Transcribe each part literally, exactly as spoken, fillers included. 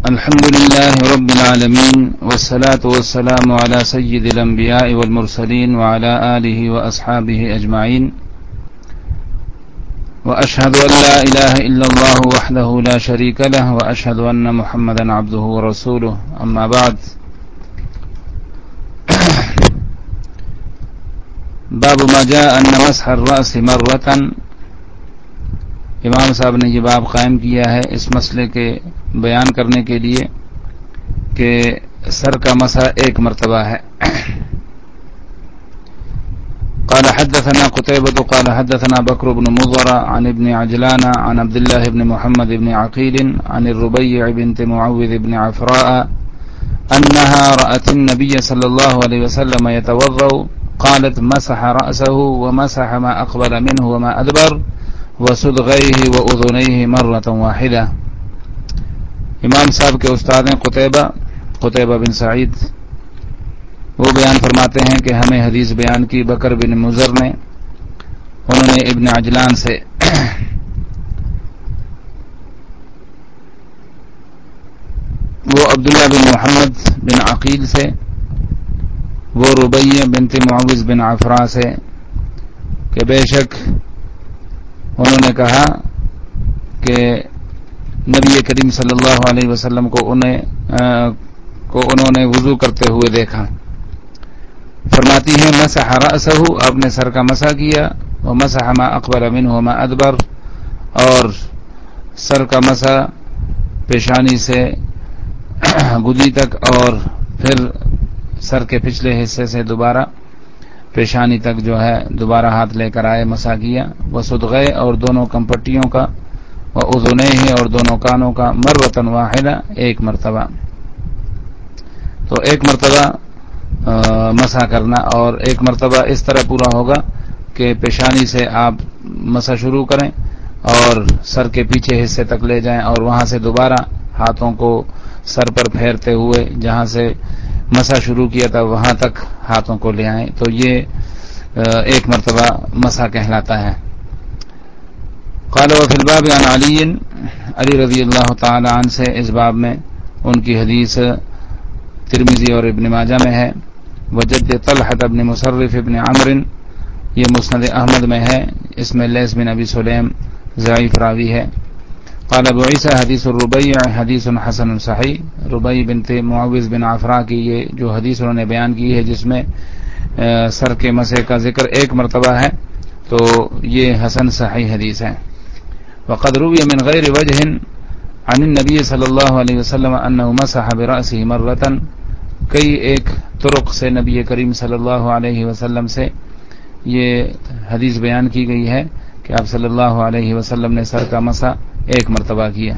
الحمد لله رب العالمين والصلاة والسلام على سيد الأنبياء والمرسلين وعلى آله وأصحابه أجمعين وأشهد أن لا إله إلا الله وحده لا شريك له وأشهد أن محمدا عبده ورسوله أما بعد باب ما جاء أن مسح الرأس مرة. امام صاحب نے یہ باب قائم کیا ہے اس مسئلے کے بیان کرنے کے لیے کہ سر کا مسح ایک مرتبہ ہے. قال حدثنا قتيبة قال حدثنا بكر بن مضر عن ابن عجلان عن عبد الله بن محمد بن عقيل عن الربيع بنت معوذ بن عفراء أنها رأت النبي صلى الله عليه وسلم يتوضأ قالت مسح رأسه ومسح ما أقبل منه وما أدبر وصدغيه وأذنيه مرة واحدة. امام صاحب کے استاد ہیں قتیبہ قتیبہ بن سعید. وہ بیان فرماتے ہیں کہ ہمیں حدیث بیان کی بکر بن مضر نے. انہوں نے ابن عجلان سے وہ عبداللہ بن محمد بن عقیل سے وہ ربیع بنت معوذ بن عفراء سے کہ بے شک انہوں نے کہا کہ نبی کریم صلی اللہ علیہ وسلم کو انہیں کو انہوں نے وضو کرتے ہوئے دیکھا. فرماتی ہیں مسح رأسہ آپ نے سر کا مسح کیا ومسح ما اقبل منہ وما ادبر اور سر کا مسح پیشانی سے گدی تک اور پھر سر کے پچھلے حصے سے دوبارہ پیشانی تک جو ہے دوبارہ ہاتھ لے کر آئے مسح کیا. وہ صدغے اور دونوں کمپٹیوں کا وہ اذنیہ اور دونوں کانوں کا مرتن واحدہ ایک مرتبہ. تو ایک مرتبہ مسح کرنا اور ایک مرتبہ اس طرح پورا ہوگا کہ پیشانی سے آپ مسح شروع کریں اور سر کے پیچھے حصے تک لے جائیں اور وہاں سے دوبارہ ہاتھوں کو سر پر پھیرتے ہوئے جہاں سے مسح شروع کیا تھا وہاں تک ہاتھوں کو لے آئیں. تو یہ ایک مرتبہ مسح کہلاتا ہے. قال وفي الباب عن علی علی رضی اللہ تعالی عنہ سے اس باب میں ان کی حدیث ترمذی اور ابن ماجہ میں ہے. وجد طلحہ بن مصرف ابن عمرو یہ مسند احمد میں ہے. اس میں لیث بن ابی سلیم ضعیف راوی ہے. قال ابو عیسی حدیث الربیع حدیث حسن صحیح. ربیع بنت معوذ بن عفراء کی یہ جو حدیث انہوں نے بیان کی ہے جس میں سر کے مسح کا ذکر ایک مرتبہ ہے تو یہ حسن صحیح حدیث ہے. وقد روی من غیر وجہ عن النبی صلی اللہ علیہ وسلم انه مسح برأسه مرة. کئی ایک طرق سے نبی کریم صلی اللہ علیہ وسلم سے یہ حدیث بیان کی گئی ہے کہ آپ صلی اللہ علیہ وسلم نے سر کا مسح ایک مرتبہ کیا.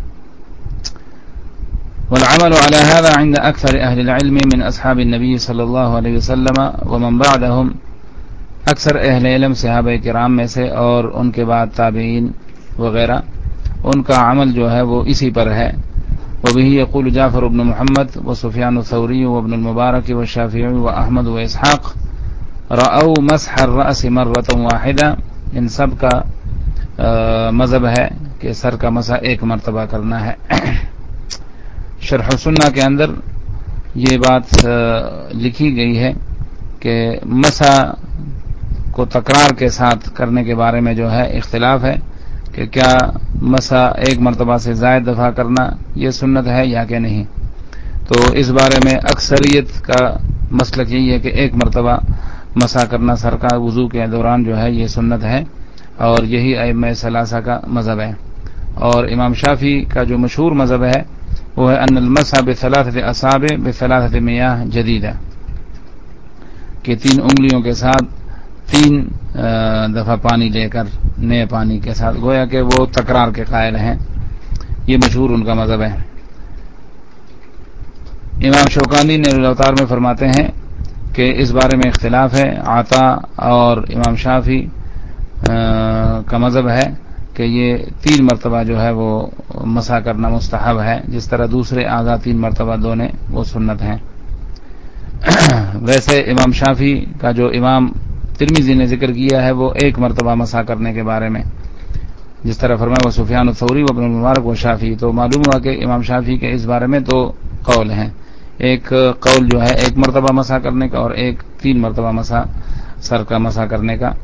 والعمل على هذا عند اکثر اہل العلم من اصحاب النبی صلی اللہ علیہ وسلم ومن بعدهم. اکثر اہل علم صحابہ کرام میں سے اور ان کے بعد تابعین وغیرہ ان کا عمل جو ہے وہ اسی پر ہے. وبه يقول جعفر بن محمد وسفيان الثوري وابن المبارك والشافعي واحمد واسحاق رأوا مسح الرأس مرة واحدة. ان سب کا مذہب ہے کہ سر کا مسح ایک مرتبہ کرنا ہے. شرح السنہ کے اندر یہ بات لکھی گئی ہے کہ مسح کو تکرار کے ساتھ کرنے کے بارے میں جو ہے اختلاف ہے کہ کیا مسح ایک مرتبہ سے زائد دفعہ کرنا یہ سنت ہے یا کہ نہیں. تو اس بارے میں اکثریت کا مسلک یہی ہے کہ ایک مرتبہ مسح کرنا سر کا وضو کے دوران جو ہے یہ سنت ہے اور یہی ائمہ ثلاثہ کا مذہب ہے. اور امام شافعی کا جو مشہور مذہب ہے وہ ہے ان المسح بثلاثه اصابع بثلاثه میاہ جدیدہ کہ تین انگلیوں کے ساتھ تین دفعہ پانی لے کر نئے پانی کے ساتھ گویا کہ وہ تکرار کے قائل ہیں. یہ مشہور ان کا مذہب ہے. امام شوکانی نے الاوتار میں فرماتے ہیں کہ اس بارے میں اختلاف ہے. عطا اور امام شافعی کا مذہب ہے کہ یہ تین مرتبہ جو ہے وہ مسح کرنا مستحب ہے جس طرح دوسرے اعضاء تین مرتبہ دھونے وہ سنت ہیں. ویسے امام شافعی کا جو امام ترمذی نے ذکر کیا ہے وہ ایک مرتبہ مسح کرنے کے بارے میں جس طرح فرمایا وہ سفیان الثوری و ابن المبارک و شافعی. تو معلوم ہوا کہ امام شافعی کے اس بارے میں دو قول ہیں. ایک قول جو ہے ایک مرتبہ مسح کرنے کا اور ایک تین مرتبہ مسح سر کا مسح کرنے کا.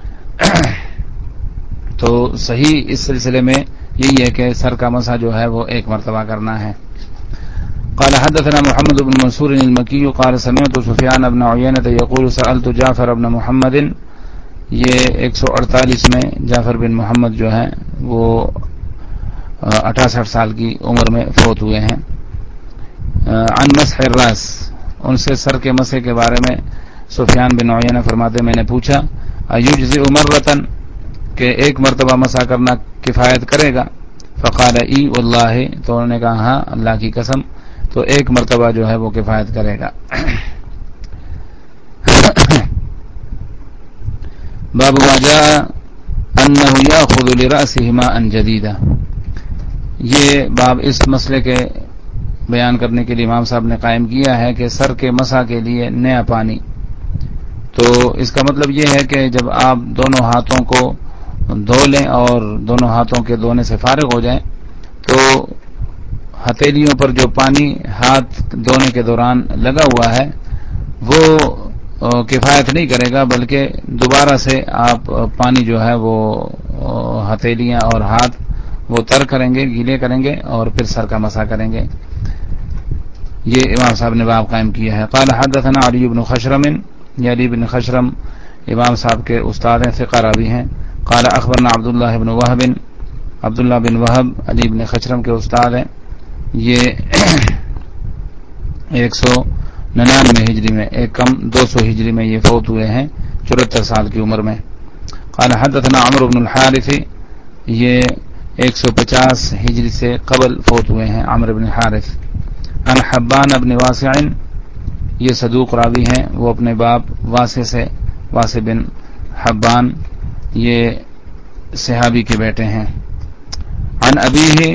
تو صحیح اس سلسلے میں یہی ہے کہ سر کا مسح جو ہے وہ ایک مرتبہ کرنا ہے. قال حدثنا محمد بن منصور المکی قال سمعت سفیان بن عیینہ یقول سألت جعفر بن محمد. یہ ایک سو اڑتالیس میں جعفر بن محمد جو ہیں وہ اٹھاسٹھ سال کی عمر میں فوت ہوئے ہیں. عن مسح الراس، ان سے سر کے مسح کے بارے میں سفیان بن عیینہ فرماتے میں نے پوچھا ایجزئ مرتن، کہ ایک مرتبہ مسح کرنا کفایت کرے گا؟ فقال ای واللہ، تو انہوں نے کہا ہاں اللہ کی قسم، تو ایک مرتبہ جو ہے وہ کفایت کرے گا. باب ما جاء انه ياخذ لراسه ماء جديدا. یہ باب اس مسئلے کے بیان کرنے کے لیے امام صاحب نے قائم کیا ہے کہ سر کے مسح کے لیے نیا پانی. تو اس کا مطلب یہ ہے کہ جب آپ دونوں ہاتھوں کو دھو لیں اور دونوں ہاتھوں کے دھونے سے فارغ ہو جائیں تو ہتھیلیوں پر جو پانی ہاتھ دھونے کے دوران لگا ہوا ہے وہ کفایت نہیں کرے گا، بلکہ دوبارہ سے آپ پانی جو ہے وہ ہتھیلیاں اور ہاتھ وہ تر کریں گے، گیلے کریں گے اور پھر سر کا مسح کریں گے. یہ امام صاحب نے باب قائم کیا ہے. قال حدثنا علی بن خشرم، یہ علی بن خشرم امام صاحب کے استاد ہیں، ثقہ راوی ہیں. قال اخبرنا عبداللہ بن وہب، عبداللہ بن وہب علی بن خشرم کے استاد ہیں. یہ ایک سو ننانوے ہجری میں، ایک کم دو سو ہجری میں یہ فوت ہوئے ہیں چورہتر سال کی عمر میں. قال حدثنا عمرو بن الحارث، یہ ایک سو پچاس ہجری سے قبل فوت ہوئے ہیں عمرو بن حارث. عن حبان بن واسع، یہ صدوق راوی ہیں، وہ اپنے باپ واسع سے، واسع بن حبان یہ صحابی کے بیٹے ہیں. عن ابیہ،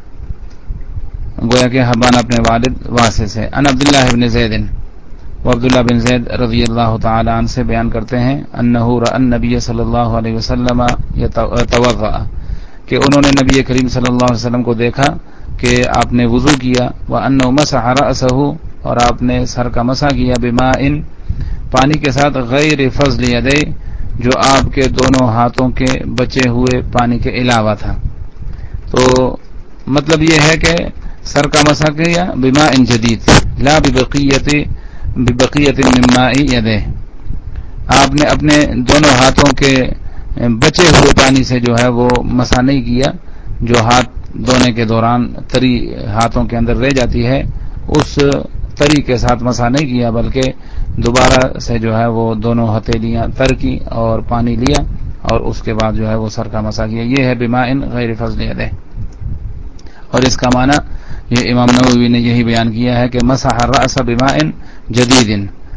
گویا کہ حبان اپنے والد واسع سے. عن عبداللہ بن زید، وہ عبداللہ بن زید رضی اللہ تعالی عنہ سے بیان کرتے ہیں انہ رأى النبی صلی اللہ علیہ وسلم یتوضأ، کہ انہوں نے نبی کریم صلی اللہ علیہ وسلم کو دیکھا کہ آپ نے وضو کیا. وانہ مسح رأسہ، اور آپ نے سر کا مسح کیا، بماء، پانی کے ساتھ، غیر فضل یدی، جو آپ کے دونوں ہاتھوں کے بچے ہوئے پانی کے علاوہ تھا. تو مطلب یہ ہے کہ سر کا مسح کیا بماء جدید، لا ببقیت ببقیت من ماء یدہ، آپ نے اپنے دونوں ہاتھوں کے بچے ہوئے پانی سے جو ہے وہ مسح نہیں کیا، جو ہاتھ دھونے کے دوران تری ہاتھوں کے اندر رہ جاتی ہے اس تری کے ساتھ مسح نہیں کیا، بلکہ دوبارہ سے جو ہے وہ دونوں ہتھیلیاں تر کی اور پانی لیا اور اس کے بعد جو ہے وہ سر کا مسح کیا. یہ ہے بماء غیر فضل یدہ. اور اس کا معنی یہ امام نووی نے یہی بیان کیا ہے کہ مسح الرأس بماء جدید.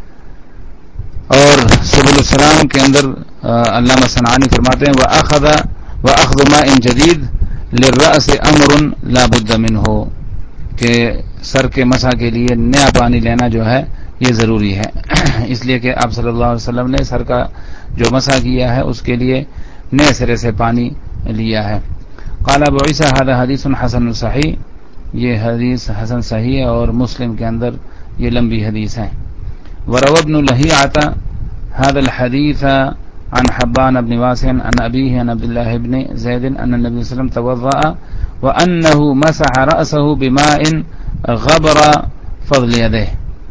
اور سبل السلام کے اندر علامہ صنعانی فرماتے ہیں وَأَخَذَ وَأَخْذُ مَاءٍ جدید للرأس امر لا بد منہ، کہ سر کے مسح کے لیے نیا پانی لینا جو ہے یہ ضروری ہے، اس لیے کہ آپ صلی اللہ علیہ وسلم نے سر کا جو مسح کیا ہے اس کے لیے نئے سرے سے پانی لیا ہے. قال ابو عیسیٰ هذا حدیث حسن صحیح، یہ حدیث حسن صحیح ہے اور مسلم کے اندر یہ لمبی حدیث ہے. وروى ابن لهيعة هذا الحديث عن حبان بن واسع عن أبيه عن عبد الله بن زيد أن النبي صلى الله عليه وسلم توضأ وأنه مسح رأسه بماء غبر فضل يده.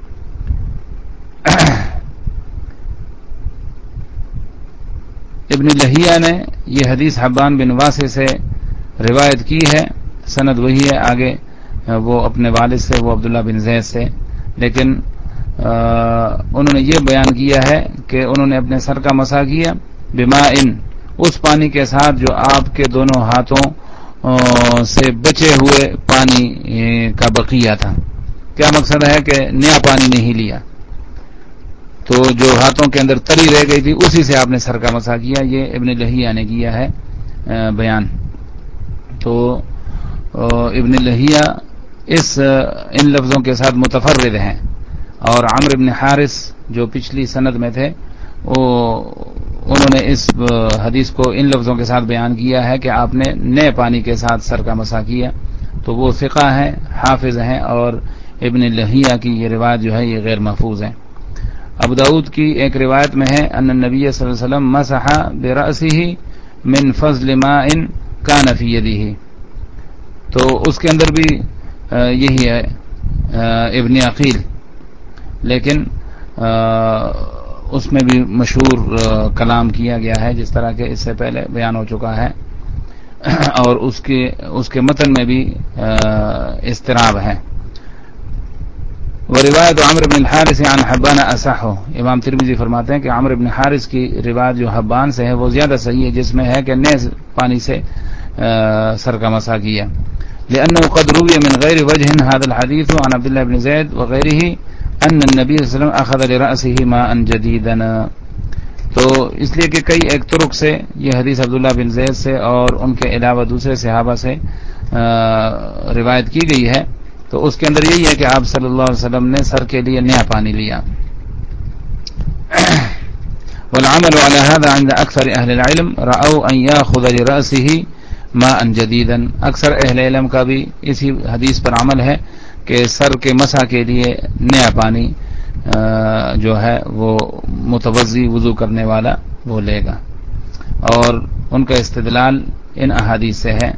ابن لہیہ نے یہ حدیث حبان بن واسع سے روایت کی ہے، سند وہی ہے آگے وہ اپنے والد سے، وہ عبداللہ بن زید سے، لیکن انہوں نے یہ بیان کیا ہے کہ انہوں نے اپنے سر کا مسح کیا بماء، اس پانی کے ساتھ جو آپ کے دونوں ہاتھوں سے بچے ہوئے پانی کا بقیہ تھا. کیا مقصد ہے کہ نیا پانی نہیں لیا، تو جو ہاتھوں کے اندر تری رہ گئی تھی اسی سے آپ نے سر کا مسح کیا. یہ ابن لہیہ نے کیا ہے بیان. تو ابن لہیہ اس ان لفظوں کے ساتھ متفرد ہیں، اور عمرو بن حارث جو پچھلی سند میں تھے وہ انہوں نے اس حدیث کو ان لفظوں کے ساتھ بیان کیا ہے کہ آپ نے نئے پانی کے ساتھ سر کا مسح کیا، تو وہ ثقہ ہیں، حافظ ہیں، اور ابن لہیہ کی یہ روایت جو ہے یہ غیر محفوظ ہے۔ ابو داؤد کی ایک روایت میں ہے ان النبی صلی اللہ علیہ وسلم مسح برأسه من فضل ماء كان في يده، تو اس کے اندر بھی یہی ہے ابن عقیل، لیکن اس میں بھی مشہور کلام کیا گیا ہے جس طرح کہ اس سے پہلے بیان ہو چکا ہے، اور اس کے اس کے متن میں بھی اضطراب ہے۔ وروایت عمرو بن الحارث عن حبان اصح، امام ترمذی فرماتے ہیں کہ عمرو بن حارث کی روایت جو حبان سے ہے وہ زیادہ صحیح ہے، جس میں ہے کہ نئے پانی سے سر کا مسح کیا، لأنه قد روي من غير وجه هذا الحديث عن عبد الله بن زيد وغيره ان النبي صلی اللہ علیہ وسلم اخذ لرأسه ماء جديدا، تو اس لیے کہ کئی ایک طرق سے یہ حدیث عبداللہ بن زید سے اور ان کے علاوہ دوسرے صحابہ سے روایت کی گئی ہے، تو اس کے اندر یہی ہے کہ آپ صلی اللہ علیہ وسلم نے سر کے لیے نیا پانی لیا۔ والعمل على هذا عند اکثر اہل العلم رأوا ان ياخذ لرأسه ماء جديدا، اکثر اہل علم کا بھی اسی حدیث پر عمل ہے کہ سر کے مسح کے لیے نیا پانی جو ہے وہ متوضی وضو کرنے والا وہ لے گا، اور ان کا استدلال ان احادیث سے ہے۔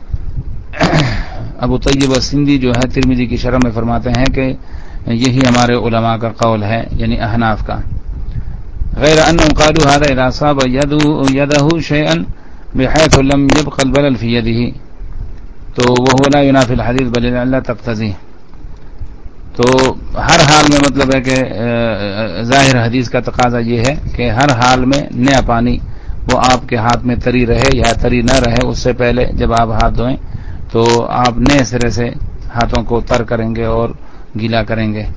ابو طیب السندی جو ہے ترمذی کی شرح میں فرماتے ہیں کہ یہی ہمارے علماء کا قول ہے، یعنی احناف کا، غیر انهم قالوا هذا اذا اصاب يده شيئا بحيث لم يبق البلل في يده، تو وهو لا ينافي الحديث بل العلة تقتضيه، تو ہر حال میں مطلب ہے کہ ظاہر حدیث کا تقاضا یہ ہے کہ ہر حال میں نیا پانی وہ آپ کے ہاتھ میں تری رہے یا تری نہ رہے، اس سے پہلے جب آپ ہاتھ دھوئیں تو آپ نئے سرے سے ہاتھوں کو تر کریں گے اور گیلا کریں گے۔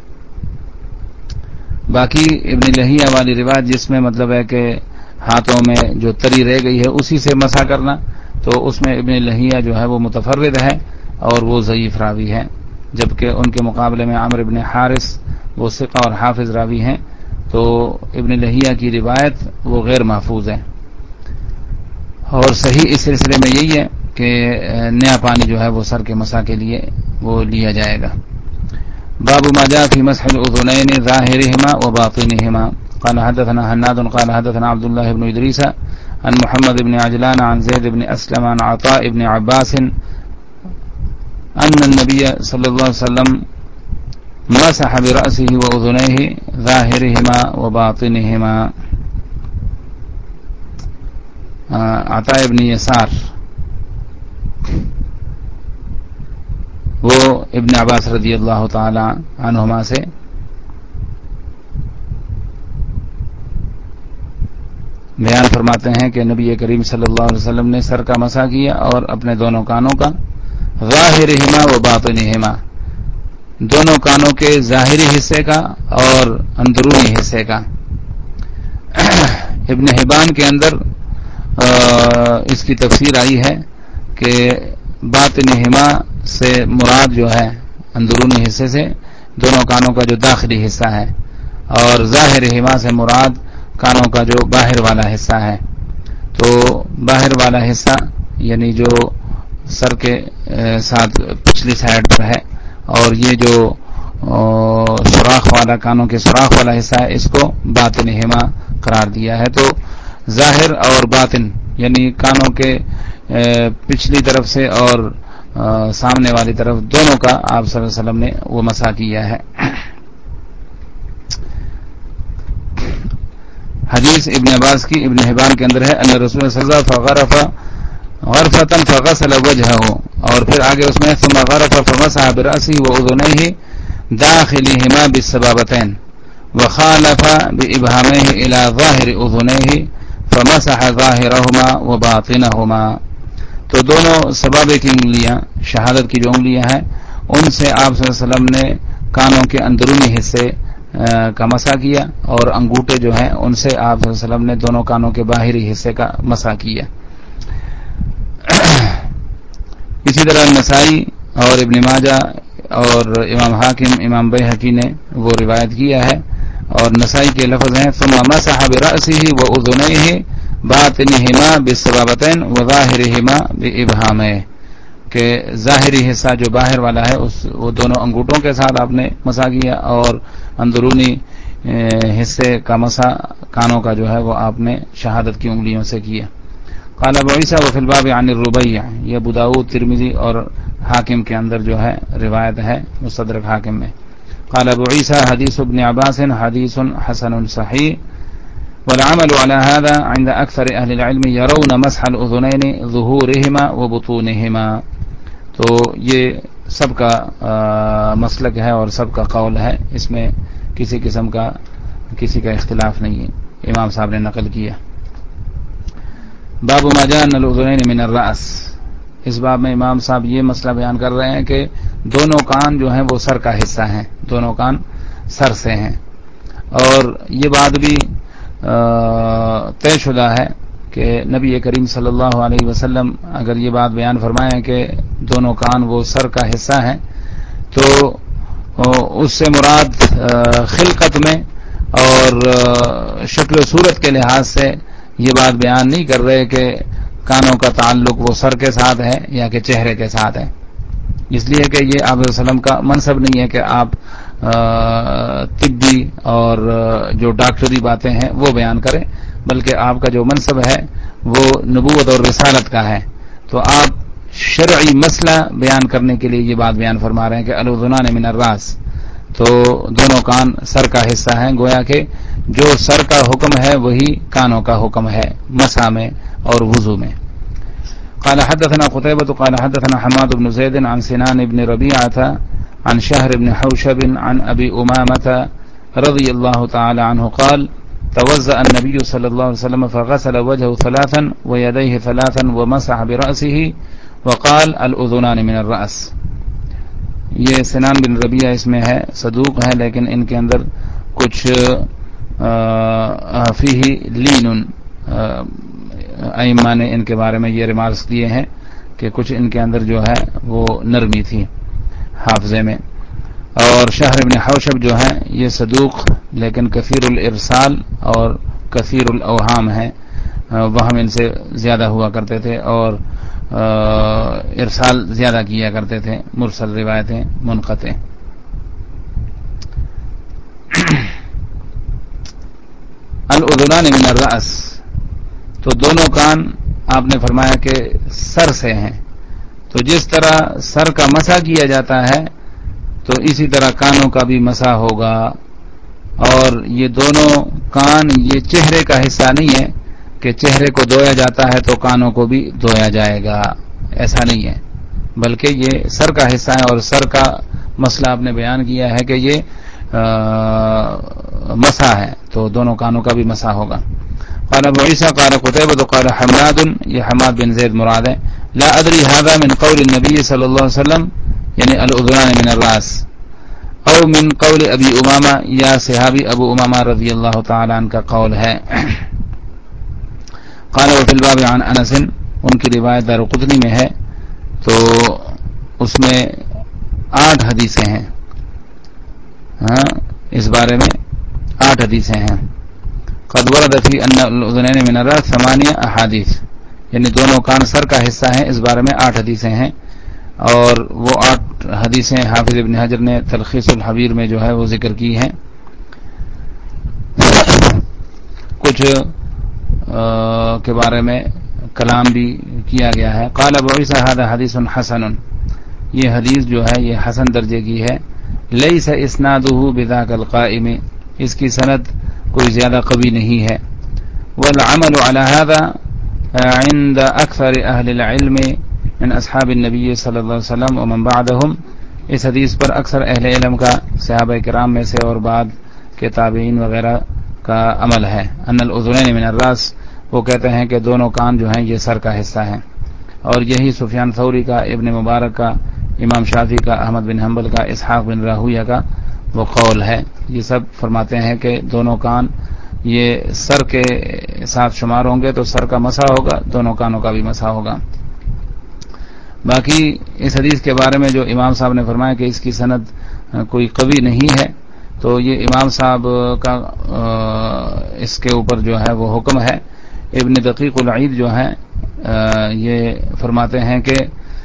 باقی ابن لہیہ والی روایت جس میں مطلب ہے کہ ہاتھوں میں جو تری رہ گئی ہے اسی سے مسح کرنا، تو اس میں ابن لہیہ جو ہے وہ متفرد ہے اور وہ ضعیف راوی ہے، جبکہ ان کے مقابلے میں عمرو بن حارث وہ ثقہ اور حافظ راوی ہیں، تو ابن لہیہ کی روایت وہ غیر محفوظ ہے، اور صحیح اس سلسلے میں یہی ہے کہ نیا پانی جو ہے وہ سر کے مسح کے لیے وہ لیا جائے گا۔ باب ما جاء في مسح الاذنين ظاهرهما وباطنهما، قال حدثنا هناد قال حدثنا عبد الله بن ادريس عن محمد بن عجلان عن زيد بن اسلم عن عطاء بن عباس ان النبي صلى الله عليه وسلم مسح برأسه واذنيه ظاهرهما وباطنهما۔ عطاء بن یسار وہ ابن عباس رضی اللہ تعالی عنہما سے بیان فرماتے ہیں کہ نبی کریم صلی اللہ علیہ وسلم نے سر کا مسح کیا اور اپنے دونوں کانوں کا، ظاہرہما و باطنہما، دونوں کانوں کے ظاہری حصے کا اور اندرونی حصے کا۔ ابن حبان کے اندر اس کی تفسیر آئی ہے کہ باطنہما سے مراد جو ہے اندرونی حصے سے دونوں کانوں کا جو داخلی حصہ ہے، اور ظاہرہما سے مراد کانوں کا جو باہر والا حصہ ہے، تو باہر والا حصہ یعنی جو سر کے ساتھ پچھلی سائڈ پر ہے، اور یہ جو سوراخ والا کانوں کے سوراخ والا حصہ ہے اس کو باطنہما قرار دیا ہے۔ تو ظاہر اور باطن یعنی کانوں کے پچھلی طرف سے اور سامنے والی طرف دونوں کا آپ صلی اللہ علیہ وسلم نے وہ مسح کیا ہے۔ حدیث ابن عباس کی ابن حبان کے اندر ہے ان رسول اللہ صلی اللہ علیہ وسلم فغرف غرفة فغسل وجهه، اور پھر آگے اس میں ثم غرف فمسح برأسه وأذنيه داخلهما بالسبابتين وخالف بإبهاميه إلى ظاهر أذنيه فمسح ظاهرهما وباطنهما، تو دونوں سبابے کی انگلیاں، شہادت کی جو انگلیاں ہیں، ان سے آپ صلی اللہ علیہ وسلم نے کانوں کے اندرونی حصے کا مسح کیا، اور انگوٹھے جو ہیں ان سے آپ صلی اللہ علیہ وسلم نے دونوں کانوں کے باہری حصے کا مسح کیا۔ اسی طرح نسائی اور ابن ماجہ اور امام حاکم، امام بیہقی نے وہ روایت کیا ہے اور نسائی کے لفظ ہیں ثم مسح برأسه وأذنيه باطنهما بالسبابتين وظاهرهما بإبهامه، کہ ظاہری حصہ جو باہر والا ہے اس وہ دونوں انگوٹھوں کے ساتھ آپ نے مسح کیا، اور اندرونی حصے کا مسح کانوں کا جو ہے وہ آپ نے شہادت کی انگلیوں سے کیا۔ قال ابو عیسیٰ وفی الباب عن الربیع، یہ ابو داؤد ترمذی اور حاکم کے اندر جو ہے روایت ہے مستدرک حاکم میں۔ قال ابو عیسیٰ حدیث ابن عباس حدیث حسن صحیح، والعمل على هذا عند اکثر اہل العلم يرون مسح الاذنین ظهورهما وبطونهما، تو یہ سب کا مسلک ہے اور سب کا قول ہے، اس میں کسی قسم کا کسی کا اختلاف نہیں ہے، امام صاحب نے نقل کیا۔ باب ما جاء ان الاذنین من الراس، اس باب میں امام صاحب یہ مسئلہ بیان کر رہے ہیں کہ دونوں کان جو ہیں وہ سر کا حصہ ہیں، دونوں کان سر سے ہیں، اور یہ بات بھی طے شدہ ہے کہ نبی کریم صلی اللہ علیہ وسلم اگر یہ بات بیان فرمائیں کہ دونوں کان وہ سر کا حصہ ہیں، تو اس سے مراد خلقت میں اور شکل و صورت کے لحاظ سے یہ بات بیان نہیں کر رہے کہ کانوں کا تعلق وہ سر کے ساتھ ہے یا کہ چہرے کے ساتھ ہے، اس لیے کہ یہ آپ علیہ وسلم کا منصب نہیں ہے کہ آپ طبی اور جو ڈاکٹری باتیں ہیں وہ بیان کریں، بلکہ آپ کا جو منصب ہے وہ نبوت اور رسالت کا ہے، تو آپ شرعی مسئلہ بیان کرنے کے لیے یہ بات بیان فرما رہے ہیں کہ الاذنان من الراس، تو دونوں کان سر کا حصہ ہیں، گویا کہ جو سر کا حکم ہے وہی کانوں کا حکم ہے مسح میں اور وضو میں۔ قال حدثنا قتيبة قال حدثنا حماد بن زيد عن سنان بن ربيعة عن شهر بن حوشب عن أبي أمامة رضي الله تعالى عنه قال توضأ النبي صلى الله عليه وسلم فغسل وجهه ثلاثا ويديه ثلاثا ومسح برأسه وقال الأذنان من الرأس۔ یہ سنان بن ربیعہ اس میں ہے، صدوق ہے، لیکن ان کے اندر کچھ فیہ لین، ائمہ نے ان کے بارے میں یہ ریمارکس دیے ہیں کہ کچھ ان کے اندر جو ہے وہ نرمی تھی حافظے میں، اور شہر بن حوشب جو ہے یہ صدوق لیکن کثیر الارسال اور کثیر الاوہام ہے، وہم ان سے زیادہ ہوا کرتے تھے اور ارسال زیادہ کیا کرتے تھے، مرسل روایتیں منقطع۔ الاذنان من الراس، تو دونوں کان آپ نے فرمایا کہ سر سے ہیں، تو جس طرح سر کا مسح کیا جاتا ہے تو اسی طرح کانوں کا بھی مسح ہوگا، اور یہ دونوں کان یہ چہرے کا حصہ نہیں ہے کہ چہرے کو دھویا جاتا ہے تو کانوں کو بھی دھویا جائے گا، ایسا نہیں ہے، بلکہ یہ سر کا حصہ ہے، اور سر کا مسئلہ آپ نے بیان کیا ہے کہ یہ مسح ہے تو دونوں کانوں کا بھی مسح ہوگا۔ قال ابو عیسیٰ قال قتیبہ قال حماد، یہ حماد بن زید مراد ہے، لا ادری هذا من قول النبی صلی اللہ علیہ وسلم یعنی الاذنان من الراس او من قول ابی امامہ، یا صحابی ابو امامہ رضی اللہ تعالی عنہ کا قول ہے۔ قال وفي الباب عن انس، ان کی روایت دارقطنی میں ہے، تو اس میں آٹھ حدیثیں ہیں، ہاں اس بارے میں آٹھ حدیثیں ہیں۔ قد ورد فی ان الاذنین من الراس ثمانیہ احادیث، یعنی دونوں کان سر کا حصہ ہیں، اس بارے میں آٹھ حدیثیں ہیں، اور وہ آٹھ حدیثیں حافظ ابن حجر نے تلخیص الحبیر میں جو ہے وہ ذکر کی ہیں، کچھ کے بارے میں کلام بھی کیا گیا ہے۔ قال ابو عیسیٰ هذا حدیث حسن، یہ حدیث جو ہے یہ حسن درجے کی ہے، لیس اسنادہ بذاک القائم، اس کی سند کوئی زیادہ قوی نہیں ہے، والعمل على هذا عند اکثر اہل العلم من اصحاب النبی صلی اللہ علیہ وسلم ومن بعدهم، اس حدیث پر اکثر اہل علم کا صحابہ کرام میں سے اور بعد کے تابعین وغیرہ کا عمل ہے۔ ان الاذنین من الراس، وہ کہتے ہیں کہ دونوں کان جو ہیں یہ سر کا حصہ ہیں، اور یہی سفیان ثوری کا، ابن مبارک کا، امام شافعی کا، احمد بن حنبل کا، اسحاق بن راہویہ کا وہ قول ہے، یہ سب فرماتے ہیں کہ دونوں کان یہ سر کے ساتھ شمار ہوں گے تو سر کا مسح ہوگا، دونوں کانوں کا بھی مسح ہوگا۔ باقی اس حدیث کے بارے میں جو امام صاحب نے فرمایا کہ اس کی سند کوئی قوی نہیں ہے، تو یہ امام صاحب کا اس کے اوپر جو ہے وہ حکم ہے. ابن دقیق العید جو ہے یہ فرماتے ہیں کہ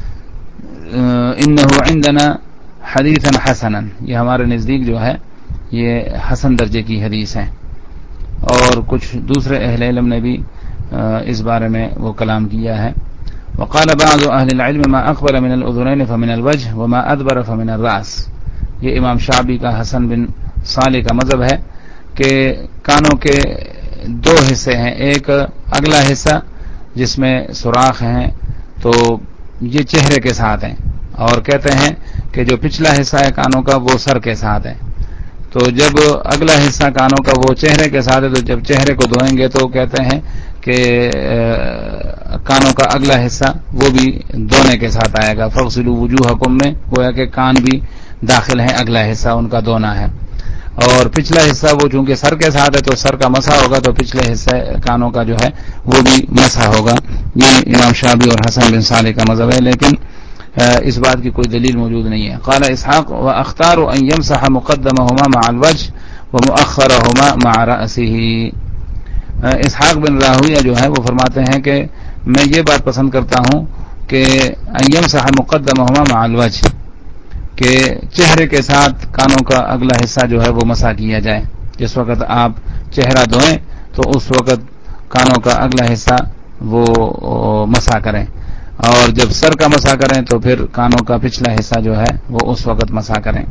انہ عندنا حدیثا حسنا، یہ ہمارے نزدیک جو ہے یہ حسن درجے کی حدیث ہے. اور کچھ دوسرے اہل علم نے بھی اس بارے میں وہ کلام کیا ہے. وقال بعض اہل العلم ما اقبل من الاذنين فمن الوجه وما ادبر فمن الراس. یہ امام شعبی کا حسن بن صالح کا مذہب ہے کہ کانوں کے دو حصے ہیں، ایک اگلا حصہ جس میں سوراخ ہیں تو یہ چہرے کے ساتھ ہیں، اور کہتے ہیں کہ جو پچھلا حصہ ہے کانوں کا وہ سر کے ساتھ ہے. تو جب اگلا حصہ کانوں کا وہ چہرے کے ساتھ ہے تو جب چہرے کو دھوئیں گے تو کہتے ہیں کہ کانوں کا اگلا حصہ وہ بھی دھونے کے ساتھ آئے گا. فاغسلوا وجوہکم میں گویا کہ کان بھی داخل ہے، اگلا حصہ ان کا دھونا ہے. اور پچھلا حصہ وہ چونکہ سر کے ساتھ ہے تو سر کا مسح ہوگا، تو پچھلے حصہ کانوں کا جو ہے وہ بھی مسح ہوگا. یہ امام شعبی اور حسن بن صالح کا مذہب ہے، لیکن اس بات کی کوئی دلیل موجود نہیں ہے. قال اسحاق واختار ان يمسح مقدمهما مع الوجه ومؤخرهما مع رأسه. اسحاق بن راہویہ جو ہے وہ فرماتے ہیں کہ میں یہ بات پسند کرتا ہوں کہ ان يمسح مقدمهما مع الوجه، کہ چہرے کے ساتھ کانوں کا اگلا حصہ جو ہے وہ مسح کیا جائے. جس وقت آپ چہرہ دھوئیں تو اس وقت کانوں کا اگلا حصہ وہ مسح کریں، اور جب سر کا مسح کریں تو پھر کانوں کا پچھلا حصہ جو ہے وہ اس وقت مسح کریں.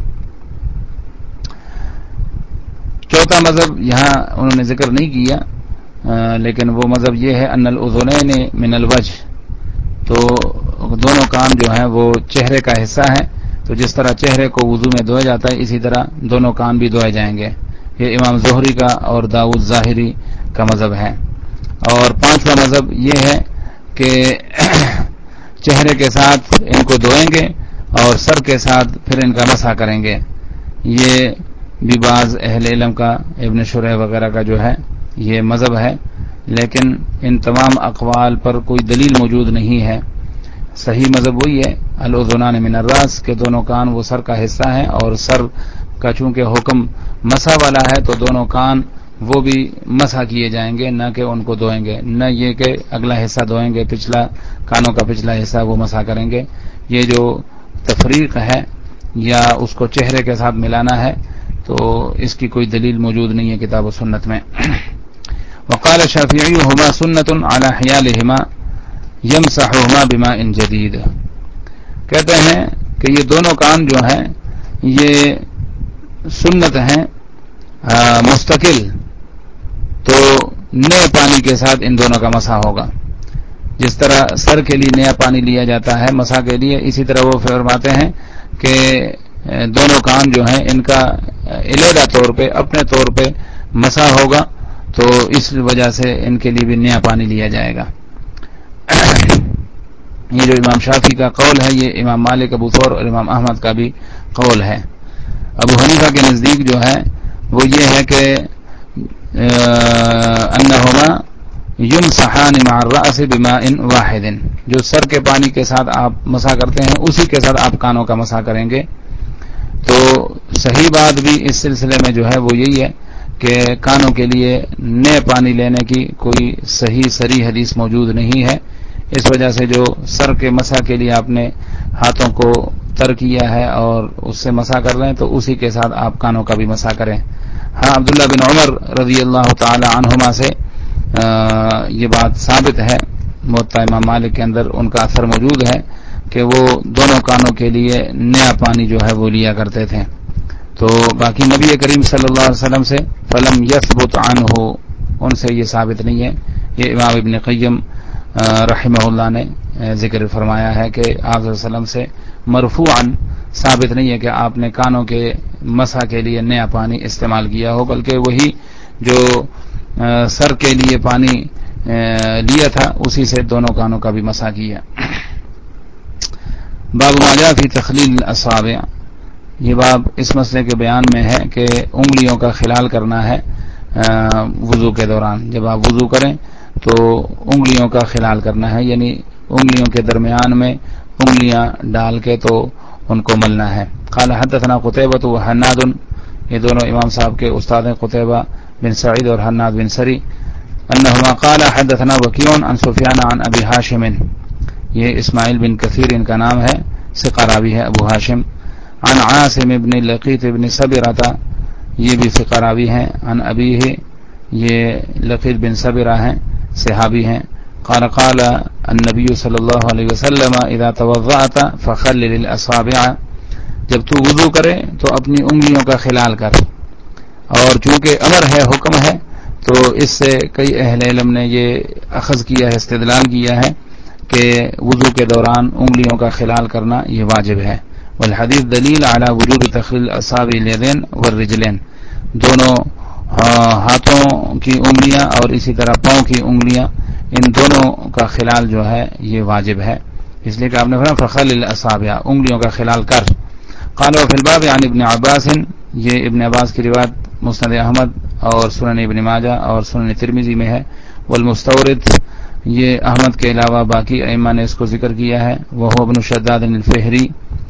چوتھا مذہب یہاں انہوں نے ذکر نہیں کیا، لیکن وہ مذہب یہ ہے ان الاذنین من الوجه، تو دونوں کان جو ہیں وہ چہرے کا حصہ ہیں، تو جس طرح چہرے کو وضو میں دھویا جاتا ہے اسی طرح دونوں کان بھی دھوئے جائیں گے. یہ امام زہری کا اور داؤد ظاہری کا مذہب ہے. اور پانچواں مذہب یہ ہے کہ چہرے کے ساتھ ان کو دھوئیں گے اور سر کے ساتھ پھر ان کا مسح کریں گے. یہ بھی بعض اہل علم کا، ابن شریح وغیرہ کا جو ہے یہ مذہب ہے، لیکن ان تمام اقوال پر کوئی دلیل موجود نہیں ہے. صحیح مذہب وہی ہے الاذنان من الراس، کہ دونوں کان وہ سر کا حصہ ہیں، اور سر کا چونکہ حکم مسح والا ہے تو دونوں کان وہ بھی مسح کیے جائیں گے، نہ کہ ان کو دھوئیں گے، نہ یہ کہ اگلا حصہ دھوئیں گے، پچھلا کانوں کا پچھلا حصہ وہ مسح کریں گے. یہ جو تفریق ہے یا اس کو چہرے کے ساتھ ملانا ہے تو اس کی کوئی دلیل موجود نہیں ہے کتاب و سنت میں. وقال الشافعی هما سنة على حيالهما يمسحهما بماء جديد. کہتے ہیں کہ یہ دونوں کان جو ہیں یہ سنت ہیں مستقل، تو نئے پانی کے ساتھ ان دونوں کا مسح ہوگا. جس طرح سر کے لیے نیا پانی لیا جاتا ہے مسح کے لیے، اسی طرح وہ فرماتے ہیں کہ دونوں کان جو ہیں ان کا علیحدہ طور پہ اپنے طور پہ مسح ہوگا، تو اس وجہ سے ان کے لیے بھی نیا پانی لیا جائے گا. یہ جو امام شافعی کا قول ہے یہ امام مالک، ابو ثور اور امام احمد کا بھی قول ہے. ابو حنیفہ کے نزدیک جو ہے وہ یہ ہے کہ انہما یمسحان مع الرأس بماء واحد، جو سر کے پانی کے ساتھ آپ مسح کرتے ہیں اسی کے ساتھ آپ کانوں کا مسح کریں گے. تو صحیح بات بھی اس سلسلے میں جو ہے وہ یہی ہے کہ کانوں کے لیے نئے پانی لینے کی کوئی صحیح صریح حدیث موجود نہیں ہے. اس وجہ سے جو سر کے مسح کے لیے آپ نے ہاتھوں کو تر کیا ہے اور اس سے مسح کر رہے ہیں تو اسی کے ساتھ آپ کانوں کا بھی مسح کریں. ہاں عبداللہ بن عمر رضی اللہ تعالی عنہما سے یہ بات ثابت ہے، موطا امام مالک کے اندر ان کا اثر موجود ہے کہ وہ دونوں کانوں کے لیے نیا پانی جو ہے وہ لیا کرتے تھے. تو باقی نبی کریم صلی اللہ علیہ وسلم سے فلم یثبت عنہ، ان سے یہ ثابت نہیں ہے. یہ امام ابن قیم رحمہ اللہ نے ذکر فرمایا ہے کہ آپ صلی اللہ علیہ وسلم سے مرفوعاً ثابت نہیں ہے کہ آپ نے کانوں کے مسح کے لیے نیا پانی استعمال کیا ہو، بلکہ وہی جو سر کے لیے پانی لیا تھا اسی سے دونوں کانوں کا بھی مسح کیا. باب ما جاء فی تخلیل الاصابع، یہ باب اس مسئلے کے بیان میں ہے کہ انگلیوں کا خلال کرنا ہے وضو کے دوران. جب آپ وضو کریں تو انگلیوں کا خلال کرنا ہے، یعنی انگلیوں کے درمیان میں انگلیاں ڈال کے تو ان کو ملنا ہے. قال حدثنا قتيبة وحناد یہ دونوں امام صاحب کے استاد ہیں قتیبہ بن سعید اور حناد بن سری انہما قال حدثنا وکیع عن سفیان عن ابی ہاشم، یہ اسماعیل بن کثیر ان کا نام ہے، ثقہ راوی ہے ابو ہاشم، عن عاصم بن لقیط بن صبرہ، یہ بھی ثقہ راوی ہیں، عن ابیہ، یہ لقیط بن صبرہ ہیں، صحابی ہیں، قال قال النبی صلی اللہ علیہ وسلم اذا توضأت فخلل الاصابع، جب تو وضو کرے تو اپنی انگلیوں کا خلال کر، اور چونکہ امر ہے، حکم ہے، تو اس سے کئی اہل علم نے یہ اخذ کیا ہے، استدلال کیا ہے کہ وضو کے دوران انگلیوں کا خلال کرنا یہ واجب ہے، والحدیث دلیل علی وجوب تخلیل اصابع الیدین والرجلین، دونوں ہاتھوں کی انگلیاں اور اسی طرح پاؤں کی انگلیاں، ان دونوں کا خلال جو ہے یہ واجب ہے، اس لیے کہ آپ نے فرمایا فخلل الاصابع، انگلیوں کا خلال کر۔ قال وفي الباب عن ابن عباس، یہ ابن عباس کی روایت مسند احمد اور سنن ابن ماجہ اور سنن ترمذی میں ہے، والمستورد، یہ احمد کے علاوہ باقی ائمہ نے اس کو ذکر کیا ہے، وہ ابن شداد الفہری،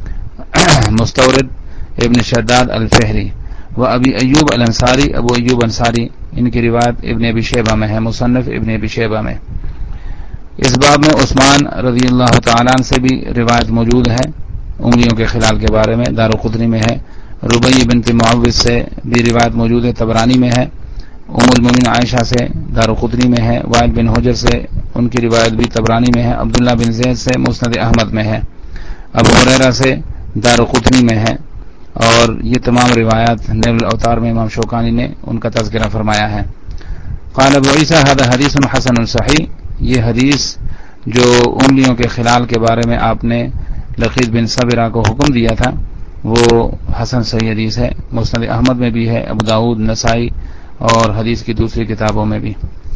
مستورد ابن شداد الفہری، وہ ابی ایوب الانصاری، ابو ایوب انصاری، ان کی روایت ابن ابی شیبہ میں ہے، مصنف ابن ابی شیبہ میں۔ اس باب میں عثمان رضی اللہ تعالیٰ عنہ سے بھی روایت موجود ہے انگلیوں کے خلال کے بارے میں، دارقطنی میں ہے، ربیع بنت معوذ سے بھی روایت موجود ہے، طبرانی میں ہے، ام المومنین عائشہ سے دارقطنی میں ہے، وائل بن حجر سے ان کی روایت بھی طبرانی میں ہے، عبداللہ بن زید سے مسند احمد میں ہے، ابو ہریرہ سے دارقطنی میں ہے، اور یہ تمام روایات نیل الاوتار میں امام شوکانی نے ان کا تذکرہ فرمایا ہے۔ قال ابو عیسیٰ هذا حدیث حسن صحیح، یہ حدیث جو انگلیوں کے خلال کے بارے میں آپ نے لقیط بن صبرہ کو حکم دیا تھا وہ حسن صحیح حدیث ہے، مسند احمد میں بھی ہے، ابو داؤد، نسائی اور حدیث کی دوسری کتابوں میں بھی۔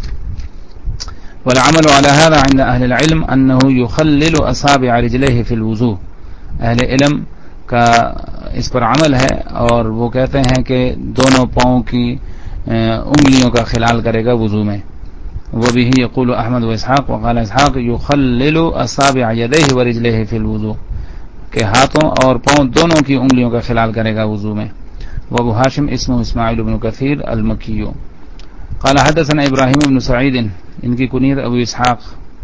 والعمل على هذا عند اهل العلم انه يخلل اصابع رجليه في الوضوء، اہل علم کا اس پر عمل ہے اور وہ کہتے ہیں کہ دونوں پاؤں کی انگلیوں کا خلال کرے گا وضو میں، وہ بھی یقول احمد و اسحاق وقال اسحاق يخلل اصابع يديه ورجليه في الوضوء، کہ ہاتھوں اور پاؤں دونوں کی انگلیوں کا خلال کرے گا وضو میں۔ وابو ہاشم اسمه اسماعیل بن کثیر المکی۔ قال حدثنا ابراہیم بن سعید، ان کی کنیت ابو اسحاق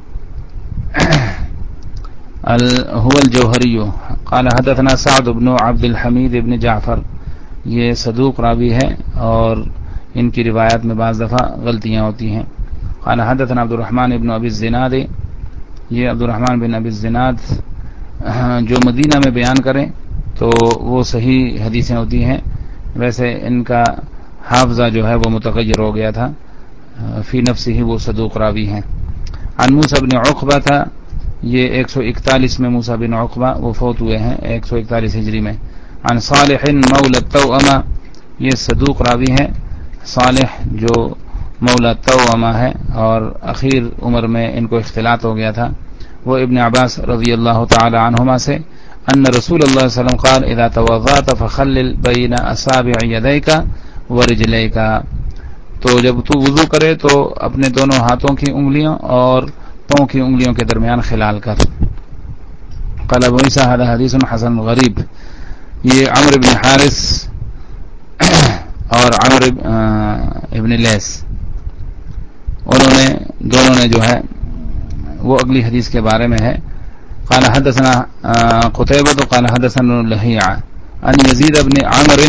هو الجوہری، قال حدثنا سعد بن عبد الحمید بن جعفر، یہ صدوق راوی ہے اور ان کی روایت میں بعض دفعہ غلطیاں ہوتی ہیں۔ قال حدثنا عبد الرحمن بن ابی الزناد، یہ عبد الرحمن بن ابی الزناد جو مدینہ میں بیان کریں تو وہ صحیح حدیثیں ہوتی ہیں، ویسے ان کا حافظہ جو ہے وہ متغیر ہو گیا تھا، فی نفسہ ہی وہ صدوق راوی ہیں۔ عن موسیٰ بن عقبہ تھا، یہ ایک سو اکتالیس میں موسیٰ بن عقبہ وہ فوت ہوئے ہیں ایک سو اکتالیس ہجری میں۔ عن صالح مولا التوأمہ، یہ صدوق راوی ہیں، صالح جو مولا التوأمہ ہے اور اخیر عمر میں ان کو اختلاط ہو گیا تھا، وہ ابن عباس رضی اللہ تعالی عنہما سے ان رسول اللہ صلی اللہ علیہ وسلم قال اذا توضأت فخلل بین اصابع یدیک ورجلیک، تو جب تو وضو کرے تو اپنے دونوں ہاتھوں کی انگلیوں اور پاؤں کی انگلیوں کے درمیان خلال کر۔ قال ابو عیسیٰ هذا حدیث حسن غریب، یہ عمرو بن حارث اور عمرو ابن لیث انہوں نے دونوں نے جو ہے وہ اگلی حدیث کے بارے میں ہے۔ قال حدثنا قتيبة قال حدثنا لهيعة عن يزيد بن عمرو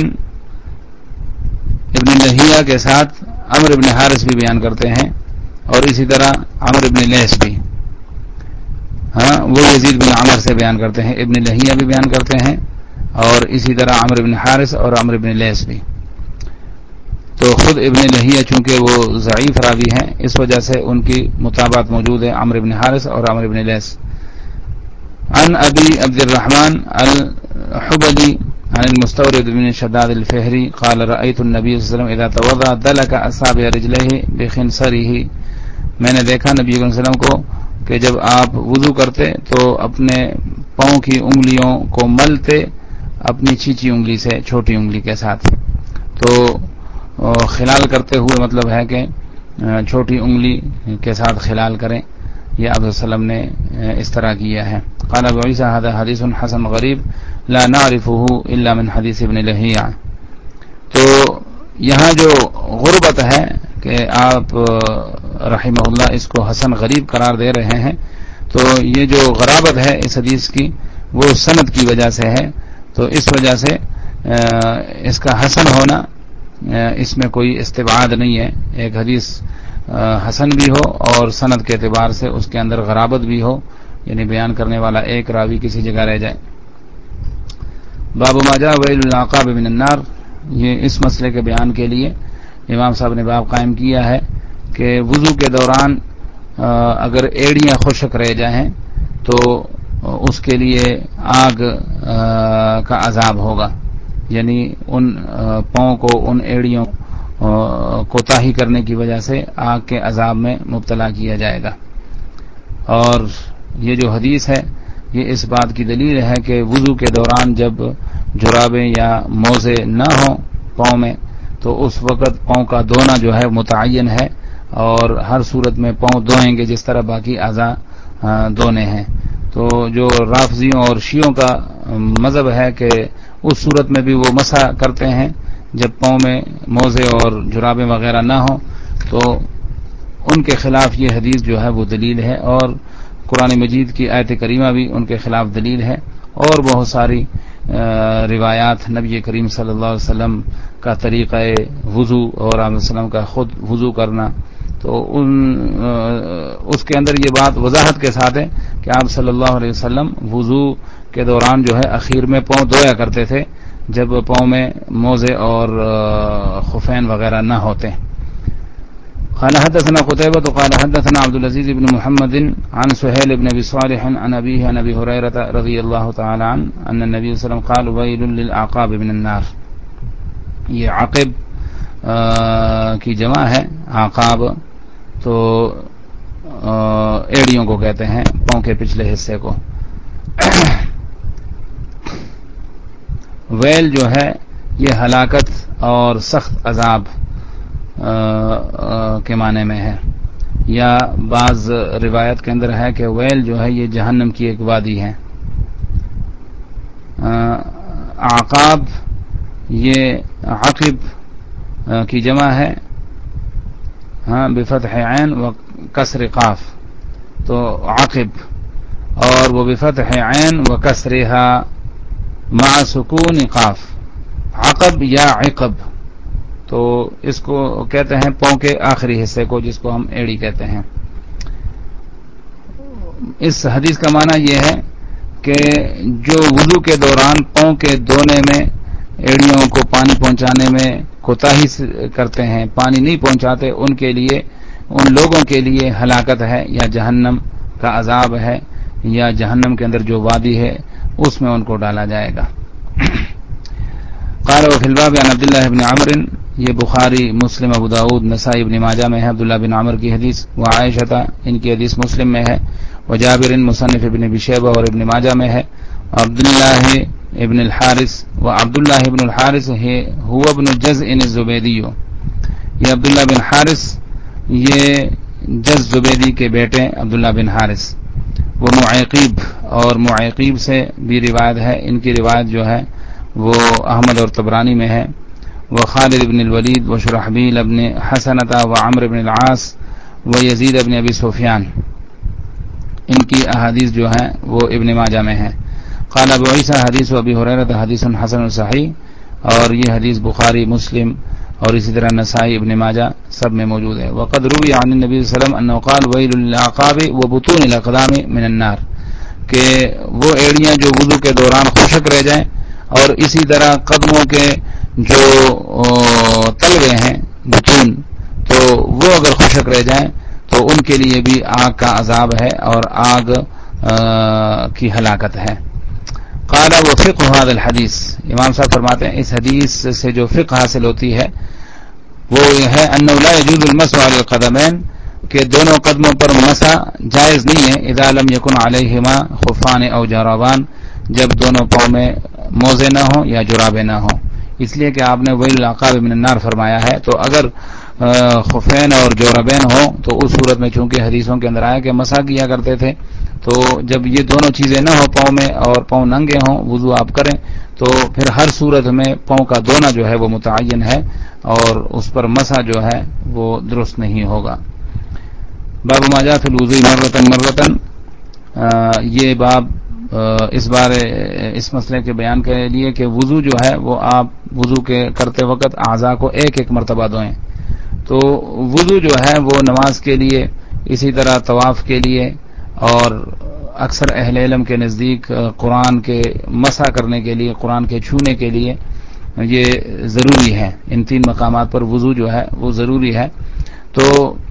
ابن لهيعة کے ساتھ عمرو بن حارث بھی بیان کرتے ہیں اور اسی طرح عمرو بن لیث بھی، ہاں وہ یزید بن عمر سے بیان کرتے ہیں، ابن لهيعة بھی بیان کرتے ہیں اور اسی طرح عمرو بن حارث اور عمرو بن لیث بھی۔ تو خود ابن لهيعة چونکہ وہ ضعیف راوی ہیں اس وجہ سے ان کی مطابقت موجود ہے عمرو بن حارث اور عمرو بن لیث۔ عن ابی عبد الرحمن الحبلی عن المستورد بن شداد الفہری قال رأيت النبي صلی اللہ علیہ وسلم اذا توضأ دلك اصابع رجليه بخنصره، میں نے دیکھا نبی صلی اللہ علیہ وسلم کو کہ جب آپ وضو کرتے تو اپنے پاؤں کی انگلیوں کو ملتے اپنی چیچی انگلی سے، چھوٹی انگلی کے ساتھ، تو خلال کرتے ہوئے مطلب ہے کہ چھوٹی انگلی کے ساتھ خلال کریں، یہ آپ صلی اللہ علیہ وسلم نے اس طرح کیا ہے۔ قال ابو عیسیٰ هذا حدیث حسن غریب لا نعرفه الا من حدیث ابن لهيعة، تو یہاں جو غربت ہے کہ آپ رحمہ اللہ اس کو حسن غریب قرار دے رہے ہیں، تو یہ جو غرابت ہے اس حدیث کی وہ سند کی وجہ سے ہے، تو اس وجہ سے اس کا حسن ہونا اس میں کوئی استبعاد نہیں ہے. ایک حدیث حسن بھی ہو اور سند کے اعتبار سے اس کے اندر غرابت بھی ہو، یعنی بیان کرنے والا ایک راوی کسی جگہ رہ جائے. باب ما جاء ویل العقاب من النار، یہ اس مسئلے کے بیان کے لیے امام صاحب نے باب قائم کیا ہے کہ وضو کے دوران اگر ایڑیاں خشک رہ جائیں تو اس کے لیے آگ کا عذاب ہوگا، یعنی ان پاؤں کو، ان ایڑیوں کوتاہی کرنے کی وجہ سے آگ کے عذاب میں مبتلا کیا جائے گا. اور یہ جو حدیث ہے یہ اس بات کی دلیل ہے کہ وضو کے دوران جب جرابیں یا موزے نہ ہوں پاؤں میں تو اس وقت پاؤں کا دھونا جو ہے متعین ہے، اور ہر صورت میں پاؤں دھوئیں گے جس طرح باقی اعضاء دھونے ہیں. تو جو رافضیوں اور شیعوں کا مذہب ہے کہ اس صورت میں بھی وہ مسح کرتے ہیں جب پاؤں میں موزے اور جرابیں وغیرہ نہ ہوں، تو ان کے خلاف یہ حدیث جو ہے وہ دلیل ہے، اور قرآن مجید کی آیت کریمہ بھی ان کے خلاف دلیل ہے، اور بہت ساری روایات نبی کریم صلی اللہ علیہ وسلم کا طریقہ وضو اور آپ وسلم کا خود وضو کرنا، تو ان اس کے اندر یہ بات وضاحت کے ساتھ ہے کہ آپ صلی اللہ علیہ وسلم وضو کے دوران جو ہے اخیر میں پاؤں دھویا کرتے تھے جب پاؤں میں موزے اور خفین وغیرہ نہ ہوتے. قال حدثنا قتيبة قال حدثنا عبد العزيز بن محمد عن سهيل بن ابي صالح عن ابيه عن ابي هريرة رضي الله تعالى عنه ان النبي صلى الله عليه وسلم قال ويل للأعقاب من النار. یہ عقب کی جمع ہے، عقاب تو ایڑیوں کو کہتے ہیں، پاؤں کے پچھلے حصے کو. ویل جو ہے یہ ہلاکت اور سخت عذاب کے معنی میں ہے، یا بعض روایت کے اندر ہے کہ ویل جو ہے یہ جہنم کی ایک وادی ہے. عقاب یہ عقب کی جمع ہے ہاں بفتح عین و کسر قاف، تو عقب، اور وہ بفتح عین و کسرها مع سکون قاف، عقب یا عقب، تو اس کو کہتے ہیں پاؤں کے آخری حصے کو جس کو ہم ایڑی کہتے ہیں. اس حدیث کا معنی یہ ہے کہ جو وضو کے دوران پاؤں کے دھونے میں ایڑیوں کو پانی پہنچانے میں کوتاہی کرتے ہیں، پانی نہیں پہنچاتے، ان کے لیے، ان لوگوں کے لیے ہلاکت ہے، یا جہنم کا عذاب ہے، یا جہنم کے اندر جو وادی ہے اس میں ان کو ڈالا جائے گا. قال وفي الباب عن عبد الله بن عمرو، یہ بخاری، مسلم، ابو داؤد، نسائی، ابن ماجہ میں ہے عبداللہ بن عمر کی حدیث، وعائشہ ان کی حدیث مسلم میں ہے، وجابر مصنف ابن ابی شیبہ اور ابن ماجہ میں ہے، عبداللہ ابن الحارث و عبداللہ ابن الحارث هو ابن جزء الزبیدی، یہ عبداللہ بن حارث یہ جز زبیدی کے بیٹے عبداللہ بن حارث. وہ معیقیب، اور معیقیب سے بھی روایت ہے، ان کی روایت جو ہے وہ احمد اور طبرانی میں ہے. وہ خالد ابن الولید و شرحبیل ابن حسنتا و عمر ابن العاص و یزید ابن ابی سفیان، ان کی احادیث جو ہیں وہ ابن ماجہ میں ہیں. قال ابو عیسیٰ حدیث و ابی ہریرہ حدیث حسن صحیح، اور یہ حدیث بخاری، مسلم اور اسی طرح نسائی، ابن ماجہ سب میں موجود ہے. وقد روی عن النبی صلی اللہ علیہ وسلم انه قال ویل للعقاب وبطون الاقدام من النار، کہ وہ ایڑیاں جو وضو کے دوران خشک رہ جائیں، اور اسی طرح قدموں کے جو تلوے ہیں بطون، تو وہ اگر خشک رہ جائیں تو ان کے لیے بھی آگ کا عذاب ہے اور آگ کی ہلاکت ہے. قال وفقه هذا الحديث، امام صاحب فرماتے ہیں اس حدیث سے جو فقہ حاصل ہوتی ہے وہ یہ ہے انه لا يجوز المسح على القدمين، کہ دونوں قدموں پر مسح جائز نہیں ہے، اذا لم يكن عليهما خفان او جرابان، جب دونوں پاؤں میں موزے نہ ہوں یا جرابیں نہ ہوں. اس لیے کہ آپ نے ویل العقاب من النار فرمایا ہے، تو اگر خفین اور جوربین ہوں تو اس صورت میں چونکہ حدیثوں کے اندر آیا کہ مسح کیا کرتے تھے، تو جب یہ دونوں چیزیں نہ ہو پاؤں میں اور پاؤں ننگے ہوں وضو آپ کریں تو پھر ہر صورت میں پاؤں کا دھونا جو ہے وہ متعین ہے اور اس پر مسح جو ہے وہ درست نہیں ہوگا۔ باب ما جاء فی الوضوء مرۃ مرۃ، یہ باب اس بارے اس مسئلے کے بیان کے لیے کہ وضو جو ہے وہ آپ وضو کے کرتے وقت اعضاء کو ایک ایک مرتبہ دھوئیں۔ تو وضو جو ہے وہ نماز کے لیے، اسی طرح طواف کے لیے، اور اکثر اہل علم کے نزدیک قرآن کے مسح کرنے کے لیے، قرآن کے چھونے کے لیے یہ ضروری ہے۔ ان تین مقامات پر وضو جو ہے وہ ضروری ہے۔ تو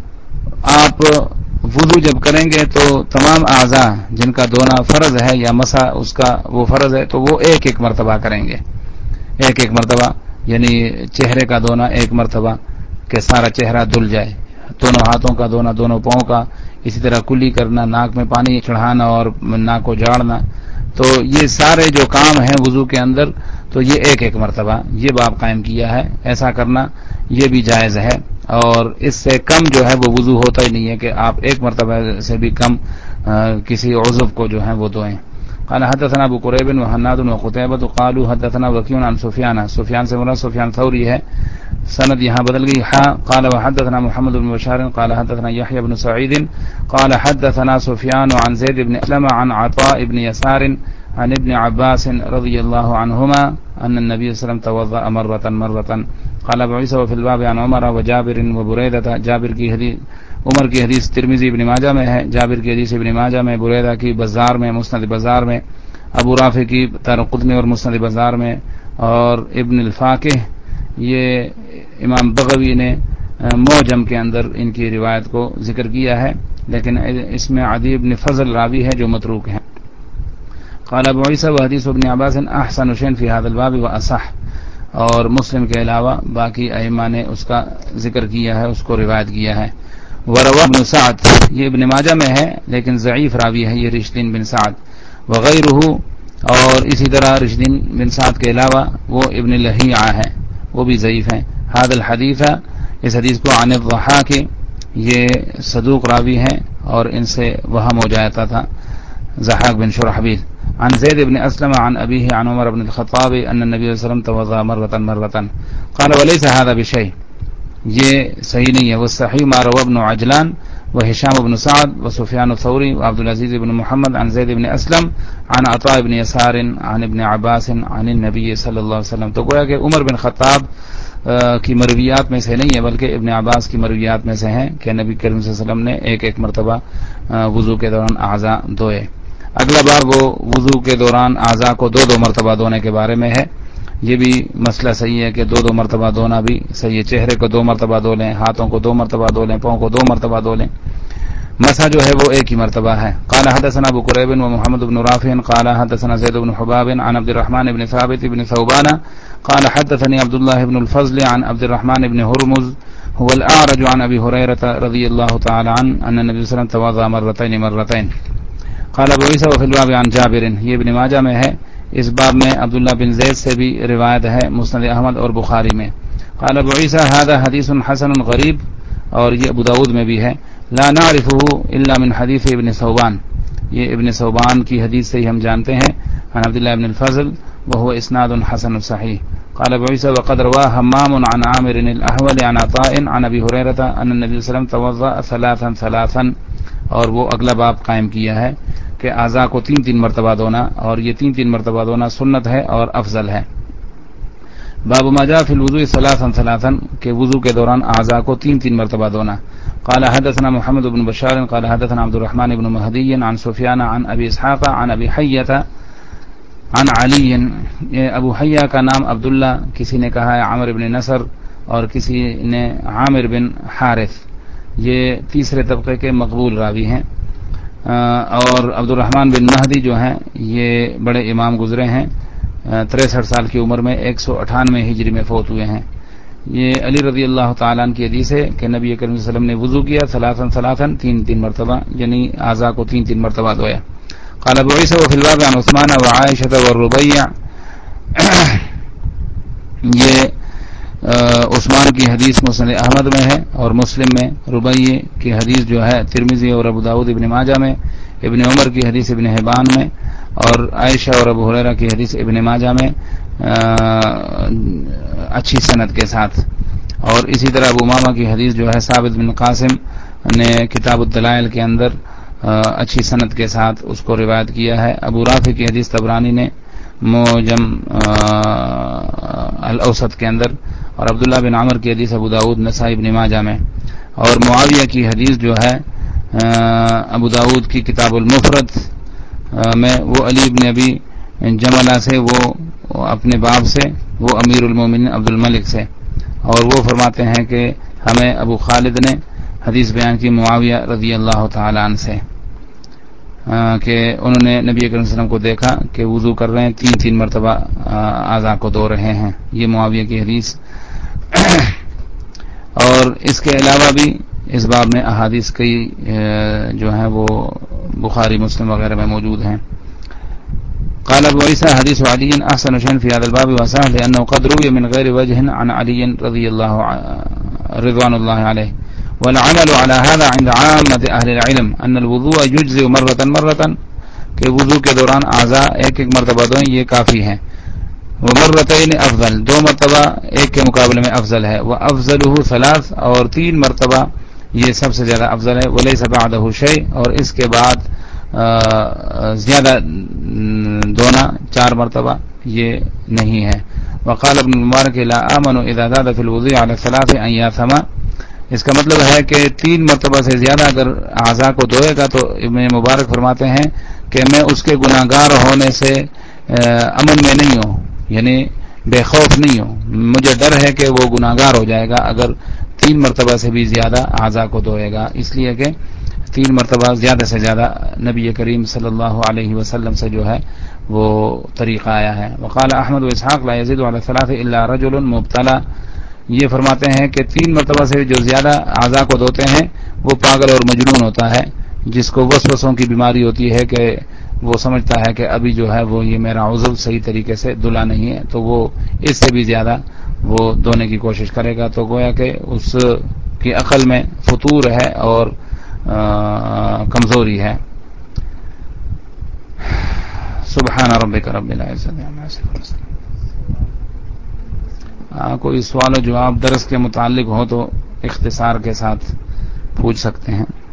آپ وضو جب کریں گے تو تمام اعضاء جن کا دھونا فرض ہے یا مسح اس کا وہ فرض ہے تو وہ ایک ایک مرتبہ کریں گے، ایک ایک مرتبہ، یعنی چہرے کا دھونا ایک مرتبہ کہ سارا چہرہ دھل جائے، دونوں ہاتھوں کا دھونا، دونوں پاؤں کا، اسی طرح کلی کرنا، ناک میں پانی چڑھانا اور ناک کو جاڑنا، تو یہ سارے جو کام ہیں وضو کے اندر تو یہ ایک ایک مرتبہ یہ باب قائم کیا ہے۔ ایسا کرنا یہ بھی جائز ہے، اور اس سے کم جو ہے وہ وضو ہوتا ہی نہیں ہے کہ آپ ایک مرتبہ سے بھی کم کسی عضو کو جو ہے وہ دھوئیں۔ قال حدثنا ابو قریب وحناد وقتیبہ قالوا حدثنا وکیع عن سفیان، سفیان سے مراد سفیان ثوری ہے، سند یہاں بدل گئی۔ حا قال وحدثنا محمد بن بشار قال حدثنا يحيى بن سعيد قال حدثنا سفيان عن زيد بن اسلم عن عطاء بن يسار عن ابن عباس رضي الله عنهما ان النبي صلى الله عليه وسلم توضأ مرة مرة قال ابو عيسى وفي الباب عن عمر وجابر وبريدة، جابر کی حدیث، عمر کی حدیث ترمذی ابن ماجہ میں ہے، جابر کی حدیث ابن ماجہ میں، بریدہ کی بزار میں، مسند بزار میں، ابو رافع کی دارقطنی اور مسند بزار میں، اور ابن الفاقہ یہ امام بغوی نے معجم کے اندر ان کی روایت کو ذکر کیا ہے، لیکن اس میں عدی بن فضل راوی ہے جو متروک ہیں۔ قال ابو عیسیٰ وحدیث ابن عباس احسن شیء فی هذا الباب واصح، اور مسلم کے علاوہ باقی ائمہ نے اس کا ذکر کیا ہے، اس کو روایت کیا ہے۔ وروى ابن سعد، یہ ابن ماجہ میں ہے لیکن ضعیف راوی ہے یہ رشدین بن سعد، وغیرہ، اور اسی طرح رشدین بن سعد کے علاوہ وہ ابن لہیعہ ہے، وہ بھی ضعیف ہیں۔ هذا الحدیث، اس حدیث کو عن الضحاک، یہ صدوق راوی ہیں اور ان سے وہم ہو جاتا تھا، ضحاک بن شرحبیل، عن زید بن اسلم عن ابیہ عن عمر بن الخطاب ان النبی صلی اللہ علیہ وسلم توضأ مرة مرة قال وليس هذا بشيء، یہ صحیح نہیں ہے۔ والصحیح ما روى ابن عجلان وهشام بن سعد وسفيان الثوري وعبد العزيز بن محمد عن زید بن اسلم عن عطاء بن يسار عن ابن عباس عن النبي صلی اللہ علیہ وسلم، تو گویا کہ عمر بن خطاب کی مرویات میں سے نہیں ہے بلکہ ابن عباس کی مرویات میں سے ہیں کہ نبی کریم صلی اللہ علیہ وسلم نے ایک ایک مرتبہ وضو کے دوران اعضاء دھوئے۔ اگلا باب وہ وضو کے دوران اعضاء کو دو دو مرتبہ دھونے کے بارے میں ہے۔ یہ بھی مسئلہ صحیح ہے کہ دو دو مرتبہ دھونا بھی صحیح ہے، چہرے کو دو مرتبہ دھو لیں، ہاتھوں کو دو مرتبہ دھو لیں، پاؤں کو دو مرتبہ دھو لیں، مسح جو ہے وہ ایک ہی مرتبہ ہے۔ قال حدثنا ابو قریب ومحمد بن رافع قال حدثنا زید بن حباب عن عبد الرحمن بن ثابت بن ثوبان قال حدثني عبد الله بن الفضل عن عبد الرحمن بن هرمز هو الأعرج عن ابي هريرة رضي الله تعالى عنه ان النبي صلى الله عليه وسلم توضأ مرتين مرتين قال ابو عيسى وفي الباب عن جابر، یہ ابن ماجہ میں ہے، اس باب میں عبداللہ بن زید سے بھی روایت ہے مسند احمد اور بخاری میں۔ قال ابو عيسى هذا حديث حسن غریب، اور یہ ابو داود میں بھی ہے، لا نعرفه الا من حدیث ابن ثوبان، یہ ابن ثوبان کی حدیث سے ہی ہم جانتے ہیں، عن عبداللہ بن الفضل وهو اسناد حسن صحیح۔ قال ابو عيسى وقد روى همام عن عامر الاحول عن عطاء عن ابي هريره ان النبي صلى الله عليه وسلم توضأ ثلاثا ثلاثا، اور وہ اگلا باب قائم کیا ہے کہ اعضاء کو تین تین مرتبہ دھونا، اور یہ تین تین مرتبہ دھونا سنت ہے اور افضل ہے۔ باب ما جاء في الوضوء ثلاثا ثلاثا، کہ وضو کے دوران اعضاء کو تین تین مرتبہ دھونا۔ قال حدثنا محمد بن بشار قال حدثنا عبد الرحمن بن مهدي عن سفيان عن ابي اسحاق عن ابي حية عن علی، ابو حیہ کا نام عبداللہ، کسی نے کہا ہے عمر بن نصر اور کسی نے عامر بن حارث، یہ تیسرے طبقے کے مقبول راوی ہیں، اور عبد الرحمن بن مہدی جو ہیں یہ بڑے امام گزرے ہیں، تریسٹھ سال کی عمر میں ایک سو اٹھانوے ہجری میں فوت ہوئے ہیں۔ یہ علی رضی اللہ تعالیٰ عنہ کی حدیث ہے کہ نبی کریم صلی اللہ علیہ وسلم نے وضو کیا ثلاثا ثلاثا، تین تین مرتبہ، یعنی اعضاء کو تین تین مرتبہ دھویا۔ قال ابو عيسى وفي الباب عن عثمان وعائشة والربيع، یہ عثمان کی حدیث مسند احمد میں ہے اور مسلم میں، ربیع کی حدیث جو ہے ترمذی اور ابو داؤد ابن ماجہ میں، ابن عمر کی حدیث ابن حبان میں، اور عائشہ اور ابو ہریرہ کی حدیث ابن ماجہ میں اچھی سند کے ساتھ، اور اسی طرح ابو امامہ کی حدیث جو ہے ثابت بن قاسم نے کتاب الدلائل کے اندر اچھی سند کے ساتھ اس کو روایت کیا ہے۔ ابو رافع کی حدیث طبرانی نے معجم الاوسط کے اندر، اور عبداللہ بن عمر کی حدیث ابو داؤد نسائی ابن ماجہ میں، اور معاویہ کی حدیث جو ہے ابو داؤد کی کتاب المفرد میں، وہ علی بن ابی جملہ سے، وہ اپنے باپ سے، وہ امیر المومنین عبد الملک سے، اور وہ فرماتے ہیں کہ ہمیں ابو خالد نے حدیث بیان کی معاویہ رضی اللہ تعالی عنہ سے کہ انہوں نے نبی کریم صلی اللہ علیہ وسلم کو دیکھا کہ وضو کر رہے ہیں، تین تین مرتبہ اعضاء کو دھو رہے ہیں، یہ معاویہ کی حدیث۔ اور اس کے علاوہ بھی اس باب میں احادیث کئی جو ہیں وہ بخاری مسلم وغیرہ میں موجود ہیں۔ قال ابو عيسى حديث علي احسن شيء في هذا الباب وسهل لانه قد روي من غير وجه عن علي رضي الله رضوان الله عليه، والعمل على هذا عند عامة اهل العلم ان الوضوء يجزئ مرة مرة، کہ وضو کے دوران اعضاء ایک ایک مرتبہ دھوئیں یہ کافی ہے، ومرتين افضل، دو مرتبہ ایک کے مقابلے میں افضل ہے، وافضله ثلاث، اور تین مرتبہ یہ سب سے زیادہ افضل ہے، وليس بعده شيء، اور اس کے بعد زیادہ دھونا چار مرتبہ یہ نہیں ہے۔ وقال ابن المبارک لا آمن اذا زاد في الوضوء على ثلاث ان ياثم، اس کا مطلب ہے کہ تین مرتبہ سے زیادہ اگر اعضاء کو دھوئے گا تو ابن مبارک فرماتے ہیں کہ میں اس کے گناہگار ہونے سے امن میں نہیں ہوں، یعنی بے خوف نہیں ہوں، مجھے ڈر ہے کہ وہ گناہگار ہو جائے گا اگر تین مرتبہ سے بھی زیادہ اعضاء کو دھوئے گا، اس لیے کہ تین مرتبہ زیادہ سے زیادہ نبی کریم صلی اللہ علیہ وسلم سے جو ہے وہ طریقہ آیا ہے۔ وقال احمد و اسحاق لا يزيد على ثلاث الا رجل مبتلى، یہ فرماتے ہیں کہ تین مرتبہ سے جو زیادہ اعضاء کو دھوتے ہیں وہ پاگل اور مجنون ہوتا ہے، جس کو وسوسوں کی بیماری ہوتی ہے کہ وہ سمجھتا ہے کہ ابھی جو ہے وہ یہ میرا عضو صحیح طریقے سے دھلا نہیں ہے، تو وہ اس سے بھی زیادہ وہ دھونے کی کوشش کرے گا، تو گویا کہ اس کی عقل میں فطور ہے اور کمزوری ہے۔ سبحان ربک رب العزت عما یصفون۔ کوئی سوال و جواب درس کے متعلق ہو تو اختصار کے ساتھ پوچھ سکتے ہیں۔